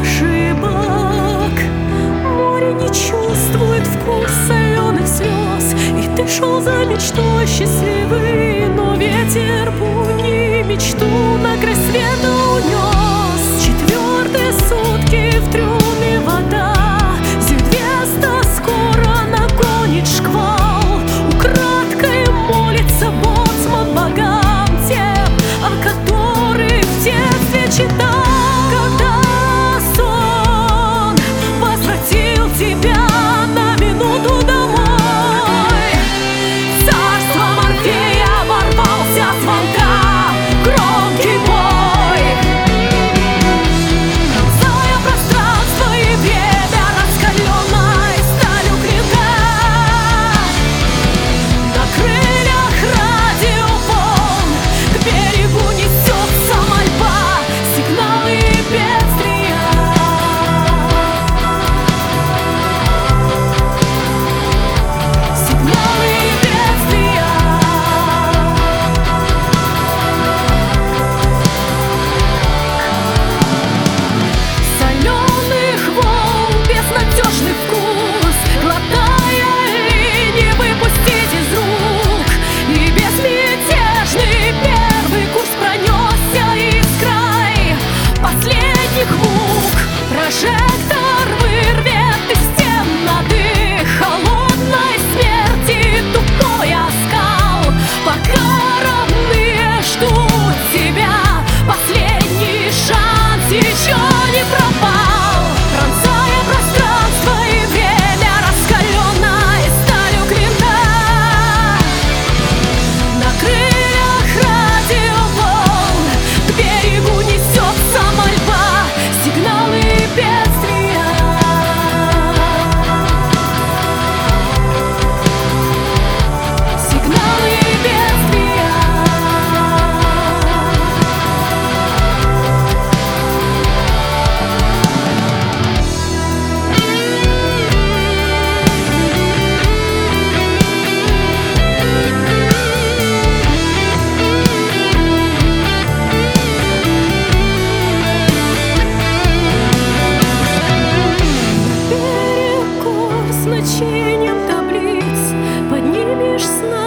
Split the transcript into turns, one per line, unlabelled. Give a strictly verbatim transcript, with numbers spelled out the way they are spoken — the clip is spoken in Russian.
ошибок. Море не чувствует вкус соленых слез, и ты шел за мечтой счастливый, но ветер пуни мечту на край света унес. Четвертые сутки в трюме вода, Зельвеста скоро нагонит шквал. Украдкой молится боцман богам тем, о которых в детстве читал. Когда сон возвратил тебя на минуту домой, царство Морфея ворвался с звонка громкий бой. Пронзая пространство и время раскаленной сталью клинка, на крыльях радиоволн к берегу несется мольба, сигналы бедствия. Сигналы бедствия. Соленых волн безнадежный вкус, глотая и не выпустить из рук. И безмятежный первый курс пронесся из край последних мук. Прожектор вырвет из стен на дых холодной смерти тупой оскал, пока родные ждут тебя. Последний шанс еще не пропал. Пронзая пространство и время раскаленной сталью клинка, на крыльях радиоволн к берегу несется мольба, сигналы бедствия. Сигналы бедствия. Перекор значением таблиц поднимешь с